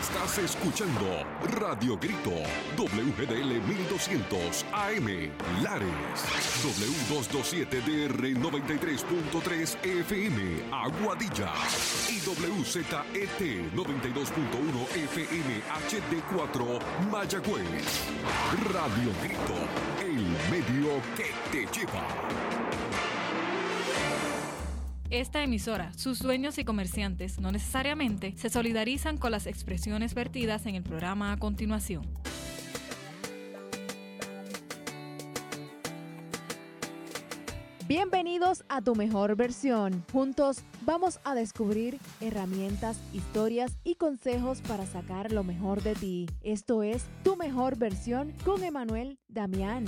Estás escuchando Radio Grito, WGDL 1200 AM, Lares, W227DR 93.3 FM, Aguadilla, y WZET 92.1 FM HD4, Mayagüez. Radio Grito, el medio que te lleva. Esta emisora, sus dueños y comerciantes no necesariamente se solidarizan con las expresiones vertidas en el programa a continuación. Bienvenidos a Tu Mejor Versión. Juntos vamos a descubrir herramientas, historias y consejos para sacar lo mejor de ti. Esto es Tu Mejor Versión con Emanuel Damián.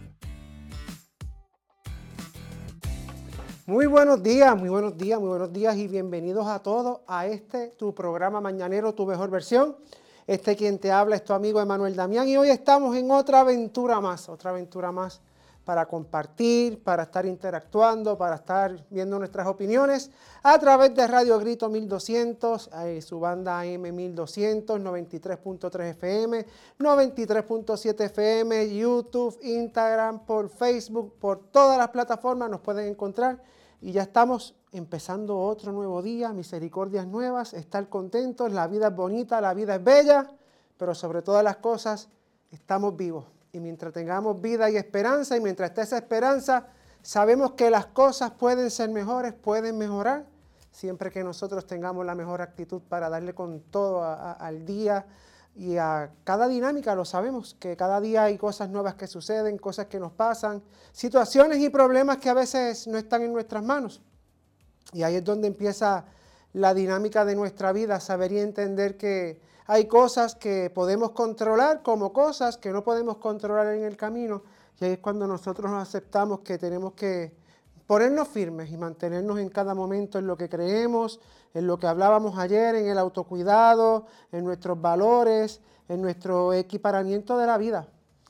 Muy buenos días y bienvenidos a todos a tu programa mañanero, Tu Mejor Versión. Quien te habla es tu amigo Emanuel Damián y hoy estamos en otra aventura más para compartir, para estar interactuando, para estar viendo nuestras opiniones a través de Radio Grito 1200, su banda AM 1200, 93.3 FM, 93.7 FM, YouTube, Instagram, por Facebook, por todas las plataformas nos pueden encontrar. Y ya estamos empezando otro nuevo día, misericordias nuevas, estar contentos, la vida es bonita, la vida es bella, pero sobre todas las cosas estamos vivos. Y mientras tengamos vida y esperanza, y mientras esté esa esperanza, sabemos que las cosas pueden ser mejores, pueden mejorar, siempre que nosotros tengamos la mejor actitud para darle con todo al día y a cada dinámica. Lo sabemos, que cada día hay cosas nuevas que suceden, cosas que nos pasan, situaciones y problemas que a veces no están en nuestras manos. Y ahí es donde empieza la dinámica de nuestra vida, saber y entender que hay cosas que podemos controlar como cosas que no podemos controlar en el camino. Y ahí es cuando nosotros aceptamos que tenemos que ponernos firmes y mantenernos en cada momento en lo que creemos, en lo que hablábamos ayer, en el autocuidado, en nuestros valores, en nuestro equiparamiento de la vida.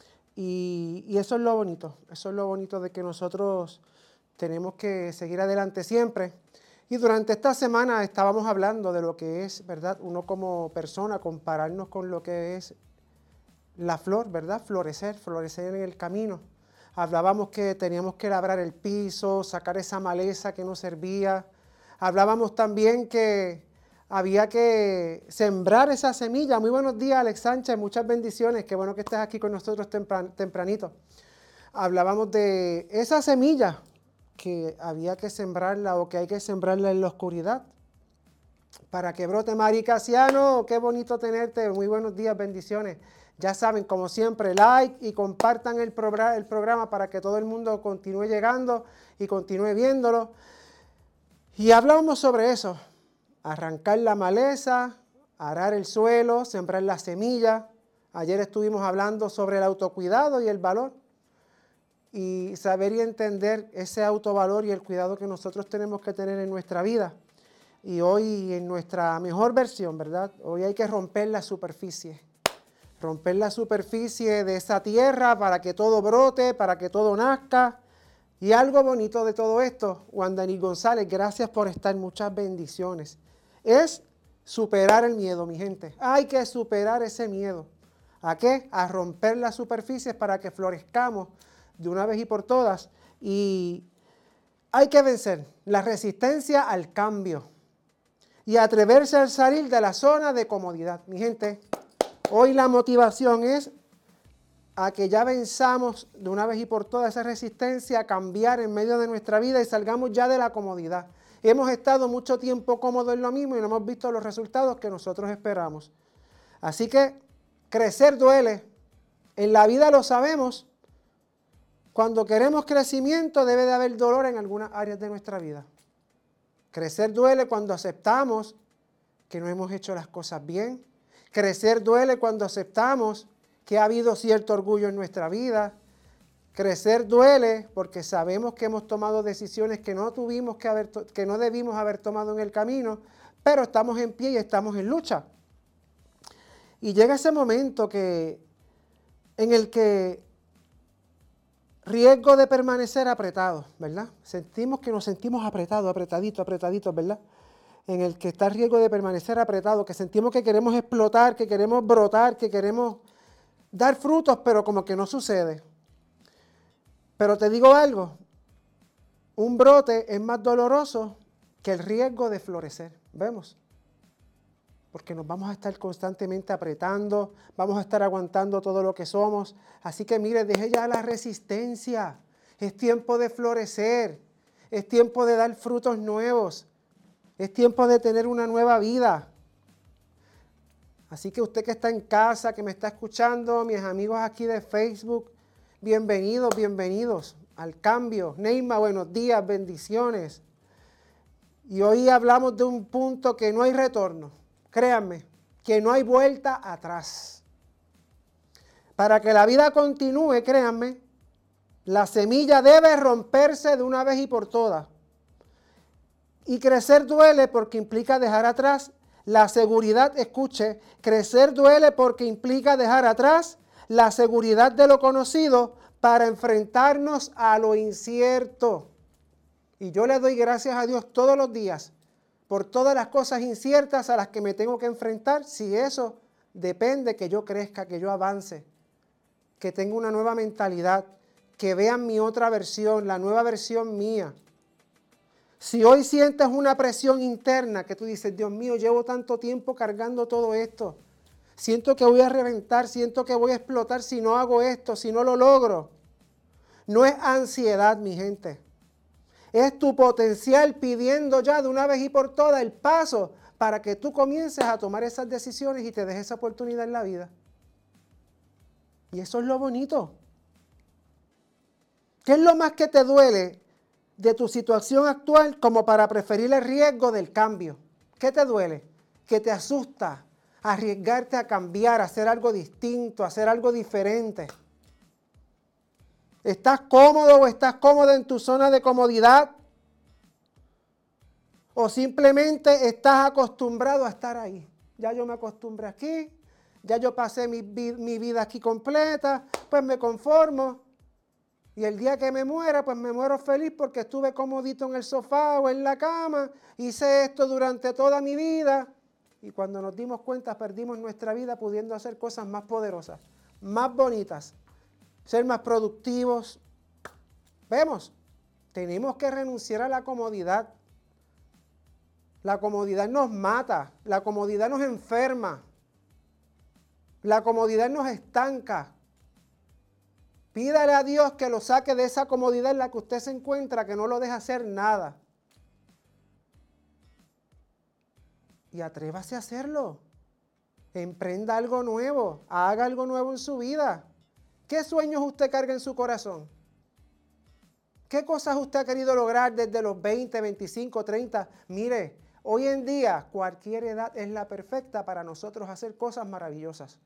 Y eso es lo bonito de que nosotros tenemos que seguir adelante siempre. Y durante esta semana estábamos hablando de lo que es, ¿verdad? Uno como persona, compararnos con lo que es la flor, ¿verdad? Florecer en el camino. Hablábamos que teníamos que labrar el piso, sacar esa maleza que no servía. Hablábamos también que había que sembrar esa semilla. Muy buenos días, Alex Sánchez, muchas bendiciones. Qué bueno que estés aquí con nosotros tempranito. Hablábamos de esa semilla que había que sembrarla o que hay que sembrarla en la oscuridad para que brote. Mari Casiano, qué bonito tenerte. Muy buenos días, bendiciones. Ya saben, como siempre, like y compartan el programa para que todo el mundo continúe llegando y continúe viéndolo. Y hablábamos sobre eso, arrancar la maleza, arar el suelo, sembrar la semilla. Ayer estuvimos hablando sobre el autocuidado y el valor. Y saber y entender ese autovalor y el cuidado que nosotros tenemos que tener en nuestra vida. Y hoy en nuestra mejor versión, ¿verdad? Hoy hay que romper la superficie de esa tierra para que todo brote, para que todo nazca. Y algo bonito de todo esto, Wandani González, gracias por estar, muchas bendiciones, es superar el miedo, mi gente. Hay que superar ese miedo. ¿A qué? A romper las superficies para que florezcamos de una vez y por todas. Y hay que vencer la resistencia al cambio y atreverse a salir de la zona de comodidad. Mi gente, hoy la motivación es a que ya venzamos de una vez y por todas esa resistencia a cambiar en medio de nuestra vida y salgamos ya de la comodidad. Hemos estado mucho tiempo cómodos en lo mismo y no hemos visto los resultados que nosotros esperamos. Así que crecer duele. En la vida lo sabemos. Cuando queremos crecimiento debe de haber dolor en algunas áreas de nuestra vida. Crecer duele cuando aceptamos que no hemos hecho las cosas bien. Crecer duele cuando aceptamos que ha habido cierto orgullo en nuestra vida. Crecer duele porque sabemos que hemos tomado decisiones que no debimos haber tomado en el camino, pero estamos en pie y estamos en lucha. Y llega ese momento en el que riesgo de permanecer apretados, ¿verdad? Sentimos que nos sentimos apretaditos, ¿verdad? en el que está el riesgo de permanecer apretado, que sentimos que queremos explotar, que queremos brotar, que queremos dar frutos, pero como que no sucede. Pero te digo algo, un brote es más doloroso que el riesgo de florecer. ¿Vemos? Porque nos vamos a estar constantemente apretando, vamos a estar aguantando todo lo que somos. Así que mire, deje ya la resistencia. Es tiempo de florecer, es tiempo de dar frutos nuevos, es tiempo de tener una nueva vida. Así que usted que está en casa, que me está escuchando, mis amigos aquí de Facebook, bienvenidos, bienvenidos al cambio. Neima, buenos días, bendiciones. Y hoy hablamos de un punto que no hay retorno. Créanme, que no hay vuelta atrás. Para que la vida continúe, créanme, la semilla debe romperse de una vez y por todas. Y crecer duele porque implica dejar atrás la seguridad. Escuche, crecer duele porque implica dejar atrás la seguridad de lo conocido para enfrentarnos a lo incierto. Y yo le doy gracias a Dios todos los días por todas las cosas inciertas a las que me tengo que enfrentar, si eso depende que yo crezca, que yo avance, que tenga una nueva mentalidad, que vean mi otra versión, la nueva versión mía. Si hoy sientes una presión interna que tú dices, Dios mío, llevo tanto tiempo cargando todo esto, siento que voy a reventar, siento que voy a explotar si no hago esto, si no lo logro. No es ansiedad, mi gente. Es tu potencial pidiendo ya de una vez y por todas el paso para que tú comiences a tomar esas decisiones y te des esa oportunidad en la vida. Y eso es lo bonito. ¿Qué es lo más que te duele de tu situación actual como para preferir el riesgo del cambio? ¿Qué te duele? ¿Qué te asusta? Arriesgarte a cambiar, a hacer algo distinto, a hacer algo diferente. ¿Estás cómodo o estás cómoda en tu zona de comodidad? ¿O simplemente estás acostumbrado a estar ahí? Ya yo me acostumbré aquí, ya yo pasé mi vida aquí completa, pues me conformo. Y el día que me muera, pues me muero feliz porque estuve comodito en el sofá o en la cama, hice esto durante toda mi vida. Y cuando nos dimos cuenta, perdimos nuestra vida pudiendo hacer cosas más poderosas, más bonitas, ser más productivos. Vemos, tenemos que renunciar a la comodidad. La comodidad nos mata, la comodidad nos enferma, la comodidad nos estanca. Pídale a Dios que lo saque de esa comodidad en la que usted se encuentra, que no lo deje hacer nada. Y atrévase a hacerlo. Emprenda algo nuevo, haga algo nuevo en su vida. ¿Qué sueños usted carga en su corazón? ¿Qué cosas usted ha querido lograr desde los 20, 25, 30? Mire, hoy en día cualquier edad es la perfecta para nosotros hacer cosas maravillosas.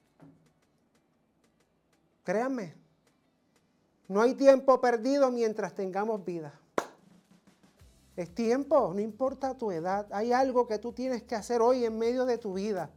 Créanme, no hay tiempo perdido mientras tengamos vida. Es tiempo, no importa tu edad. Hay algo que tú tienes que hacer hoy en medio de tu vida.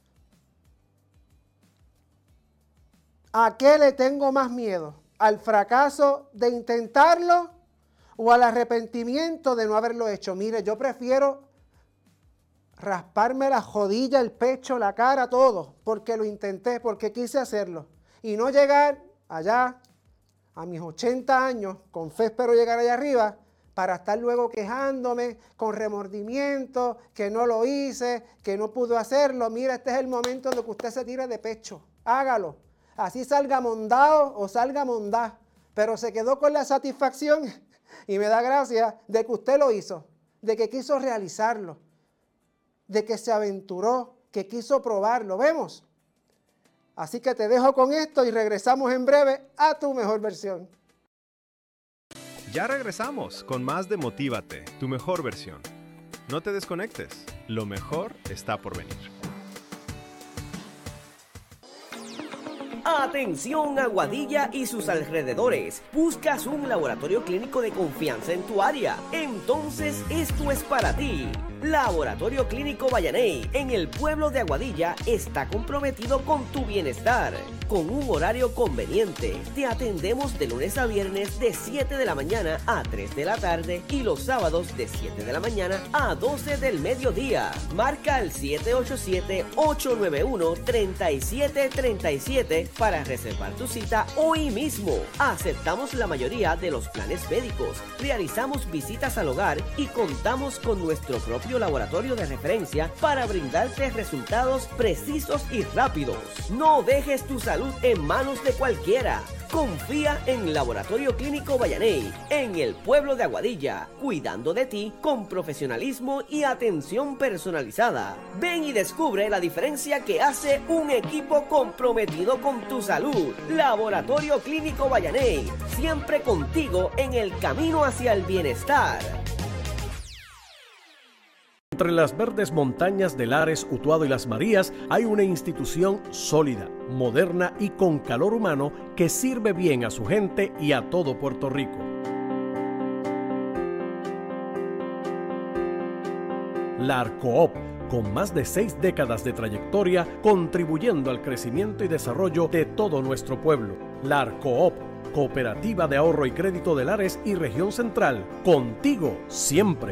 ¿A qué le tengo más miedo? ¿Al fracaso de intentarlo o al arrepentimiento de no haberlo hecho? Mire, yo prefiero rasparme la rodilla, el pecho, la cara, todo, porque lo intenté, porque quise hacerlo. Y no llegar allá a mis 80 años, con fe espero llegar allá arriba, para estar luego quejándome con remordimiento, que no lo hice, que no pude hacerlo. Mira, este es el momento en el que usted se tire de pecho. Hágalo. Así salga mondado o salga mondá, pero se quedó con la satisfacción y me da gracia de que usted lo hizo, de que quiso realizarlo, de que se aventuró, que quiso probarlo. ¿Vemos? Así que te dejo con esto y regresamos en breve a tu mejor versión. Ya regresamos con más de Motívate, tu mejor versión. No te desconectes, lo mejor está por venir. Atención Aguadilla y sus alrededores. ¿Buscas un laboratorio clínico de confianza en tu área? Entonces esto es para ti. Laboratorio Clínico Vallaney, en el pueblo de Aguadilla, está comprometido con tu bienestar. Con un horario conveniente, te atendemos de lunes a viernes de 7 de la mañana a 3 de la tarde y los sábados de 7 de la mañana a 12 del mediodía. Marca al 787-891-3737 para reservar tu cita hoy mismo. Aceptamos la mayoría de los planes médicos, realizamos visitas al hogar y contamos con nuestro propio laboratorio de referencia para brindarte resultados precisos y rápidos. No dejes tu salud en manos de cualquiera. Confía en Laboratorio Clínico Vallaney, en el pueblo de Aguadilla, cuidando de ti con profesionalismo y atención personalizada. Ven y descubre la diferencia que hace un equipo comprometido con tu salud. Laboratorio Clínico Vallaney, siempre contigo en el camino hacia el bienestar. Entre las verdes montañas de Lares, Utuado y Las Marías hay una institución sólida, moderna y con calor humano que sirve bien a su gente y a todo Puerto Rico. La Arcoop, con más de 6 décadas de trayectoria, contribuyendo al crecimiento y desarrollo de todo nuestro pueblo. La Arcoop, Cooperativa de Ahorro y Crédito de Lares y Región Central, contigo siempre.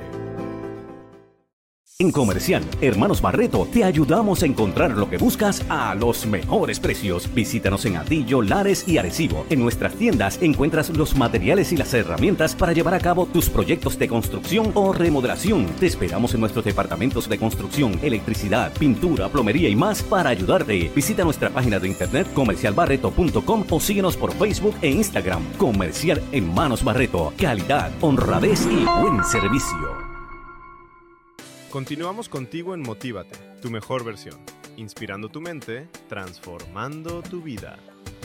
En Comercial Hermanos Barreto te ayudamos a encontrar lo que buscas a los mejores precios. Visítanos en Atillo, Lares y Arecibo. En nuestras tiendas encuentras los materiales y las herramientas para llevar a cabo tus proyectos de construcción o remodelación. Te esperamos en nuestros departamentos de construcción, electricidad, pintura, plomería y más para ayudarte. Visita nuestra página de internet comercialbarreto.com o síguenos por Facebook e Instagram. Comercial Hermanos Barreto. Calidad, honradez y buen servicio. Continuamos contigo en Motívate, tu mejor versión, inspirando tu mente, transformando tu vida.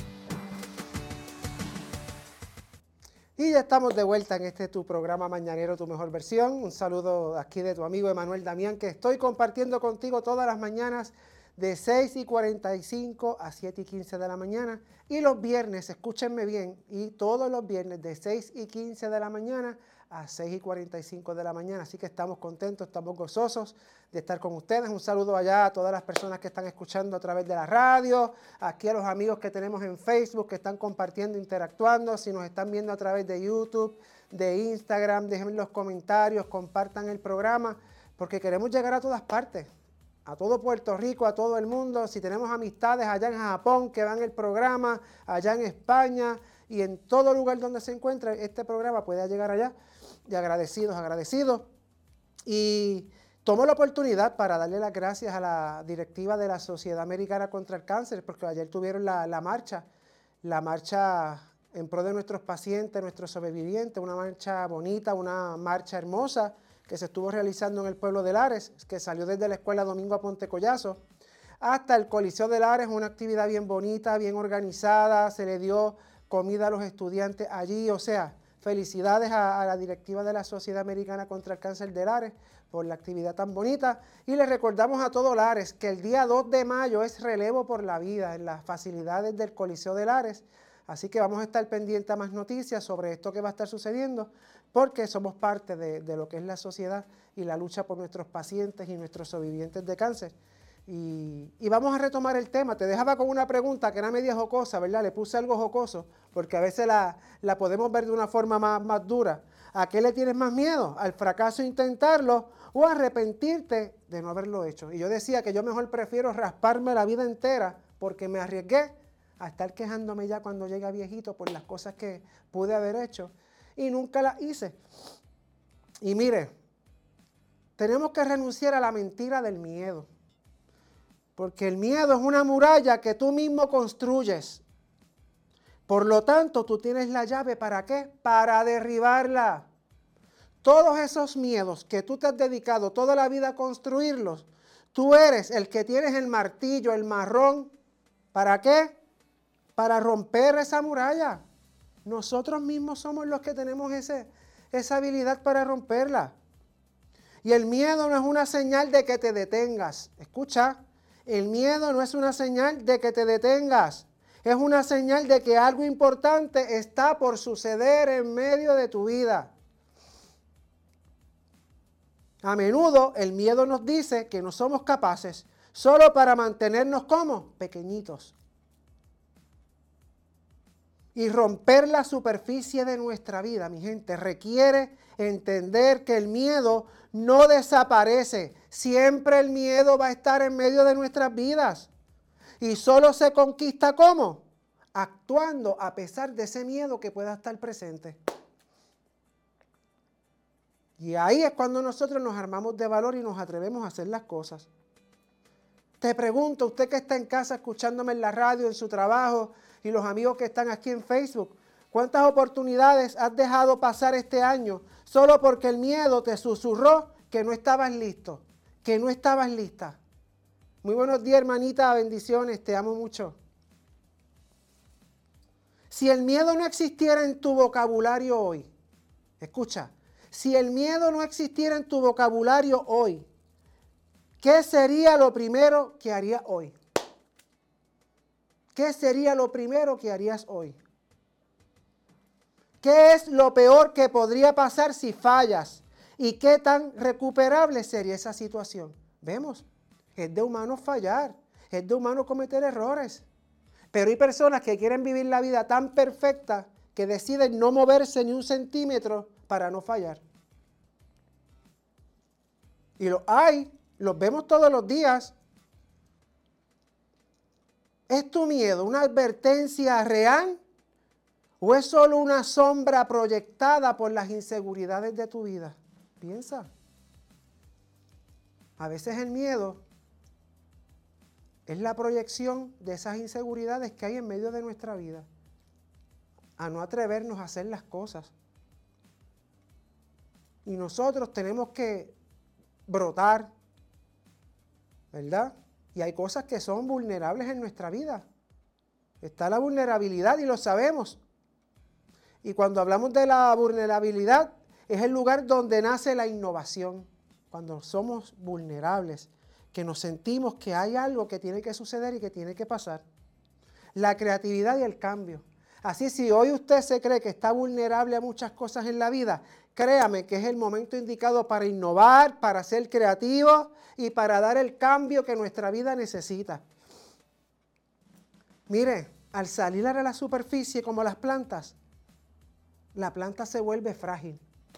Y ya estamos de vuelta en tu programa mañanero, tu mejor versión. Un saludo aquí de tu amigo Emanuel Damián, que estoy compartiendo contigo todas las mañanas de 6:45 a 7:15 de la mañana. Y los viernes, escúchenme bien, y todos los viernes de 6:15 de la mañana a 6:45 de la mañana. Así que estamos contentos, estamos gozosos de estar con ustedes. Un saludo allá a todas las personas que están escuchando a través de la radio, aquí a los amigos que tenemos en Facebook que están compartiendo, interactuando. Si nos están viendo a través de YouTube, de Instagram, dejen los comentarios, compartan el programa, porque queremos llegar a todas partes, a todo Puerto Rico, a todo el mundo. Si tenemos amistades allá en Japón que van el programa, allá en España y en todo lugar donde se encuentre este programa pueda llegar allá. Y agradecidos. Y tomo la oportunidad para darle las gracias a la directiva de la Sociedad Americana contra el Cáncer, porque ayer tuvieron la marcha en pro de nuestros pacientes, nuestros sobrevivientes, una marcha bonita, una marcha hermosa que se estuvo realizando en el pueblo de Lares, que salió desde la Escuela Domingo Aponte Collazo hasta el Coliseo de Lares, una actividad bien bonita, bien organizada, se le dio comida a los estudiantes allí, o sea, felicidades a la directiva de la Sociedad Americana contra el Cáncer de Lares por la actividad tan bonita. Y les recordamos a todo Lares que el día 2 de mayo es relevo por la vida en las facilidades del Coliseo de Lares. Así que vamos a estar pendientes a más noticias sobre esto que va a estar sucediendo, porque somos parte de lo que es la sociedad y la lucha por nuestros pacientes y nuestros sobrevivientes de cáncer. Y vamos a retomar el tema. Te dejaba con una pregunta que era media jocosa, ¿verdad? Le puse algo jocoso, porque a veces la podemos ver de una forma más dura. ¿A qué le tienes más miedo? ¿Al fracaso intentarlo o a arrepentirte de no haberlo hecho? Y yo decía que yo mejor prefiero rasparme la vida entera porque me arriesgué a estar quejándome ya cuando llegue viejito por las cosas que pude haber hecho y nunca las hice. Y mire, tenemos que renunciar a la mentira del miedo. Porque el miedo es una muralla que tú mismo construyes. Por lo tanto, tú tienes la llave, ¿para qué? Para derribarla. Todos esos miedos que tú te has dedicado toda la vida a construirlos, tú eres el que tienes el martillo, el marrón. ¿Para qué? Para romper esa muralla. Nosotros mismos somos los que tenemos esa habilidad para romperla. Y el miedo no es una señal de que te detengas. Escucha. El miedo no es una señal de que te detengas, es una señal de que algo importante está por suceder en medio de tu vida. A menudo el miedo nos dice que no somos capaces solo para mantenernos como pequeñitos. Y romper la superficie de nuestra vida, mi gente, requiere entender que el miedo no desaparece. Siempre el miedo va a estar en medio de nuestras vidas. Y solo se conquista ¿cómo? Actuando a pesar de ese miedo que pueda estar presente. Y ahí es cuando nosotros nos armamos de valor y nos atrevemos a hacer las cosas. Te pregunto, usted que está en casa escuchándome en la radio, en su trabajo, y los amigos que están aquí en Facebook, ¿cuántas oportunidades has dejado pasar este año solo porque el miedo te susurró que no estabas listo, que no estabas lista? Muy buenos días, hermanita, bendiciones, te amo mucho. Si el miedo no existiera en tu vocabulario hoy, escucha, si el miedo no existiera en tu vocabulario hoy, ¿qué sería lo primero que harías hoy? ¿Qué sería lo primero que harías hoy? ¿Qué es lo peor que podría pasar si fallas? ¿Y qué tan recuperable sería esa situación? Vemos, es de humano fallar, es de humano cometer errores. Pero hay personas que quieren vivir la vida tan perfecta que deciden no moverse ni un centímetro para no fallar. Y los vemos todos los días. ¿Es tu miedo una advertencia real o es solo una sombra proyectada por las inseguridades de tu vida? Piensa. A veces el miedo es la proyección de esas inseguridades que hay en medio de nuestra vida, a no atrevernos a hacer las cosas. Y nosotros tenemos que brotar, ¿verdad? Y hay cosas que son vulnerables en nuestra vida. Está la vulnerabilidad y lo sabemos. Y cuando hablamos de la vulnerabilidad, es el lugar donde nace la innovación. Cuando somos vulnerables, que nos sentimos que hay algo que tiene que suceder y que tiene que pasar. La creatividad y el cambio. Así, si hoy usted se cree que está vulnerable a muchas cosas en la vida, créame que es el momento indicado para innovar, para ser creativo y para dar el cambio que nuestra vida necesita. Mire, al salir a la superficie como las plantas, la planta se vuelve frágil.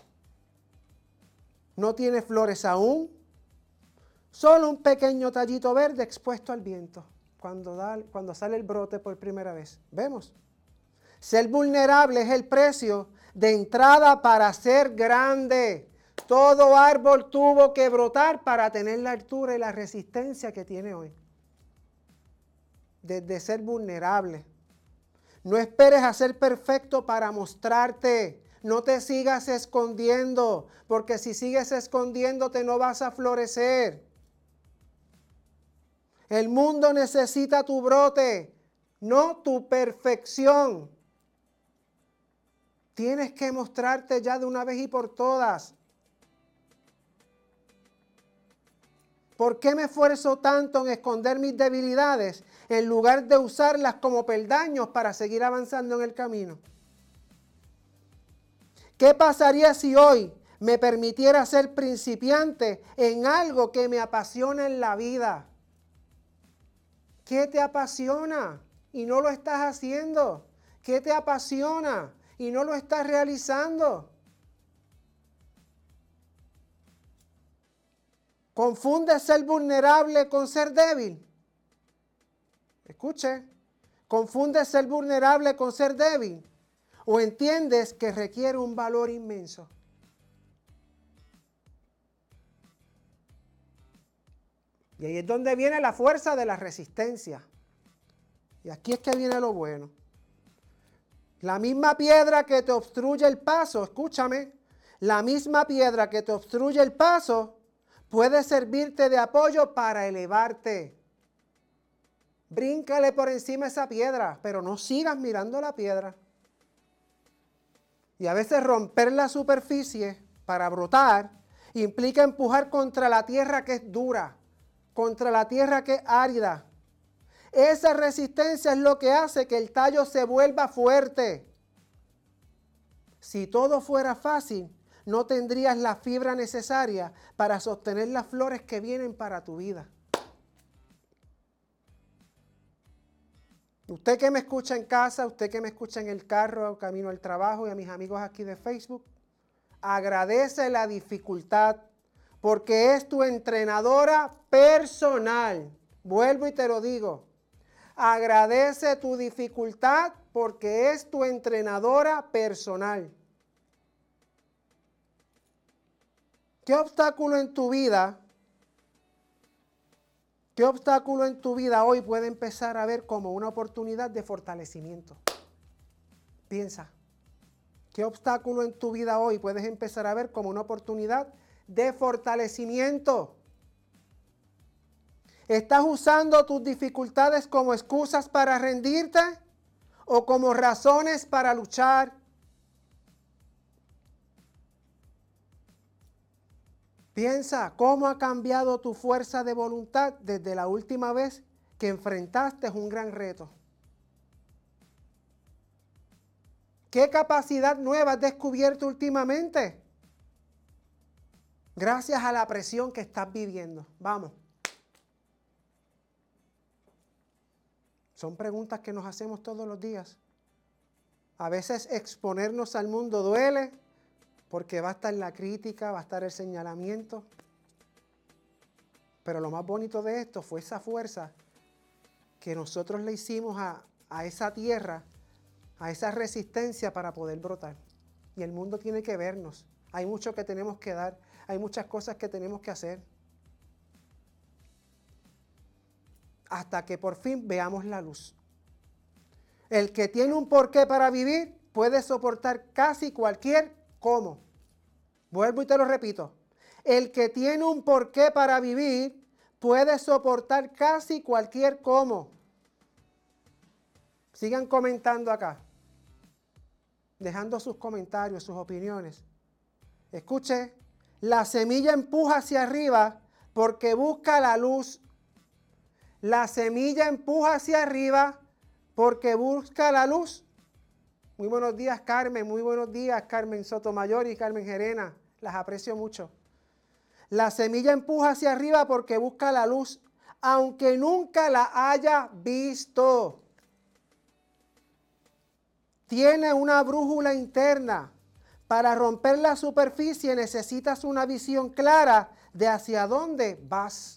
No tiene flores aún, solo un pequeño tallito verde expuesto al viento cuando sale el brote por primera vez. ¿Vemos? Ser vulnerable es el precio de entrada para ser grande. Todo árbol tuvo que brotar para tener la altura y la resistencia que tiene hoy. Desde ser vulnerable. No esperes a ser perfecto para mostrarte. No te sigas escondiendo, porque si sigues escondiéndote no vas a florecer. El mundo necesita tu brote, no tu perfección. Tienes que mostrarte ya de una vez y por todas. ¿Por qué me esfuerzo tanto en esconder mis debilidades en lugar de usarlas como peldaños para seguir avanzando en el camino? ¿Qué pasaría si hoy me permitiera ser principiante en algo que me apasiona en la vida? ¿Qué te apasiona y no lo estás haciendo? ¿Qué te apasiona y no lo estás realizando? ¿Confundes ser vulnerable con ser débil? Escuche, ¿confundes ser vulnerable con ser débil? ¿O entiendes que requiere un valor inmenso? Y ahí es donde viene la fuerza de la resistencia. Y aquí es que viene lo bueno. La misma piedra que te obstruye el paso, escúchame, la misma piedra que te obstruye el paso puede servirte de apoyo para elevarte. Bríncale por encima esa piedra, pero no sigas mirando la piedra. Y a veces romper la superficie para brotar implica empujar contra la tierra que es dura, contra la tierra que es árida. Esa resistencia es lo que hace que el tallo se vuelva fuerte. Si todo fuera fácil, no tendrías la fibra necesaria para sostener las flores que vienen para tu vida. Usted que me escucha en casa, usted que me escucha en el carro, camino al trabajo, y a mis amigos aquí de Facebook, agradece la dificultad porque es tu entrenadora personal. Vuelvo y te lo digo. Agradece tu dificultad porque es tu entrenadora personal. ¿Qué obstáculo en tu vida hoy puede empezar a ver como una oportunidad de fortalecimiento? Piensa. ¿Qué obstáculo en tu vida hoy puedes empezar a ver como una oportunidad de fortalecimiento? ¿Estás usando tus dificultades como excusas para rendirte o como razones para luchar? Piensa, ¿cómo ha cambiado tu fuerza de voluntad desde la última vez que enfrentaste un gran reto? ¿Qué capacidad nueva has descubierto últimamente? Gracias a la presión que estás viviendo. Vamos. Son preguntas que nos hacemos todos los días. A veces exponernos al mundo duele porque va a estar la crítica, va a estar el señalamiento. Pero lo más bonito de esto fue esa fuerza que nosotros le hicimos a esa tierra, a esa resistencia para poder brotar. Y el mundo tiene que vernos. Hay mucho que tenemos que dar, hay muchas cosas que tenemos que hacer. Hasta que por fin veamos la luz. El que tiene un porqué para vivir puede soportar casi cualquier cómo. Vuelvo y te lo repito. El que tiene un porqué para vivir puede soportar casi cualquier cómo. Sigan comentando acá. Dejando sus comentarios, sus opiniones. Escuche, la semilla empuja hacia arriba porque busca la luz. La semilla empuja hacia arriba porque busca la luz. Muy buenos días, Carmen. Muy buenos días, Carmen Sotomayor y Carmen Gerena. Las aprecio mucho. La semilla empuja hacia arriba porque busca la luz, aunque nunca la haya visto. Tiene una brújula interna. Para romper la superficie necesitas una visión clara de hacia dónde vas.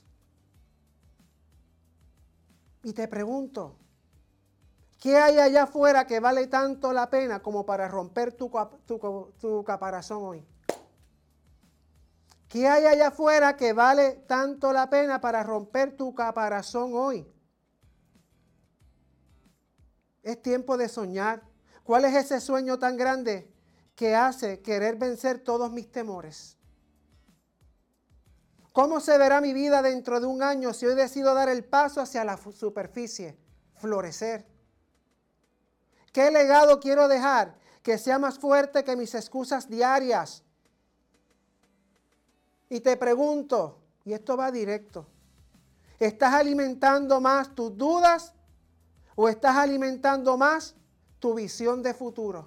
Y te pregunto, ¿qué hay allá afuera que vale tanto la pena como para romper tu caparazón hoy? ¿Qué hay allá afuera que vale tanto la pena para romper tu caparazón hoy? Es tiempo de soñar. ¿Cuál es ese sueño tan grande que hace querer vencer todos mis temores? ¿Cómo se verá mi vida dentro de un año si hoy decido dar el paso hacia la superficie, florecer? ¿Qué legado quiero dejar que sea más fuerte que mis excusas diarias? Y te pregunto, y esto va directo, ¿estás alimentando más tus dudas o estás alimentando más tu visión de futuro?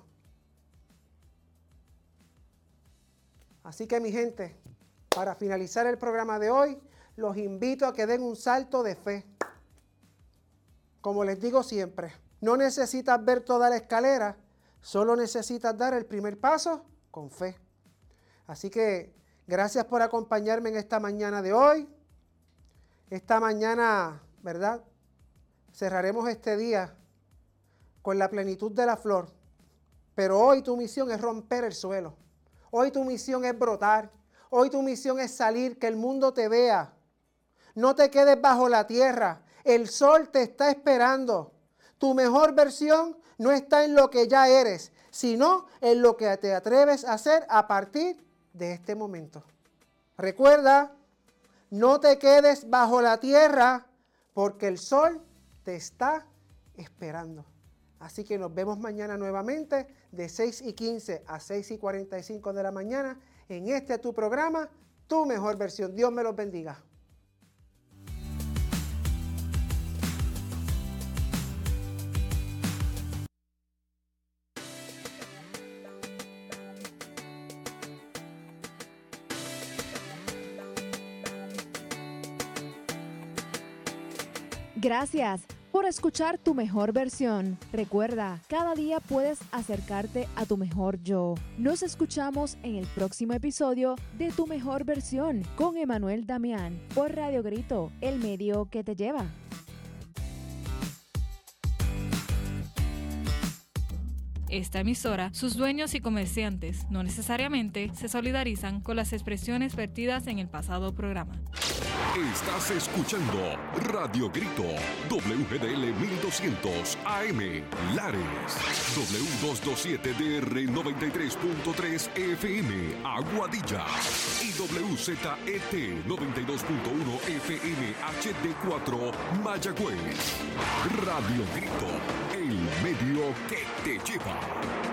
Así que mi gente, para finalizar el programa de hoy, los invito a que den un salto de fe. Como les digo siempre, no necesitas ver toda la escalera, solo necesitas dar el primer paso con fe. Así que gracias por acompañarme en esta mañana de hoy. Esta mañana, ¿verdad? Cerraremos este día con la plenitud de la flor. Pero hoy tu misión es romper el suelo. Hoy tu misión es brotar. Hoy tu misión es salir, que el mundo te vea. No te quedes bajo la tierra. El sol te está esperando. Tu mejor versión no está en lo que ya eres, sino en lo que te atreves a hacer a partir de este momento. Recuerda, no te quedes bajo la tierra porque el sol te está esperando. Así que nos vemos mañana nuevamente de 6:15 a 6:45 de la mañana en este tu programa, Tu Mejor Versión. Dios me los bendiga. Gracias por escuchar Tu Mejor Versión. Recuerda, cada día puedes acercarte a tu mejor yo. Nos escuchamos en el próximo episodio de Tu Mejor Versión con Emanuel Damián por Radio Grito, el medio que te lleva. Esta emisora, sus dueños y comerciantes no necesariamente se solidarizan con las expresiones vertidas en el pasado programa. Estás escuchando Radio Grito, WGDL 1200 AM, Lares, W227DR 93.3 FM, Aguadilla, y WZET 92.1 FM HD4, Mayagüez. Radio Grito, el medio que te lleva.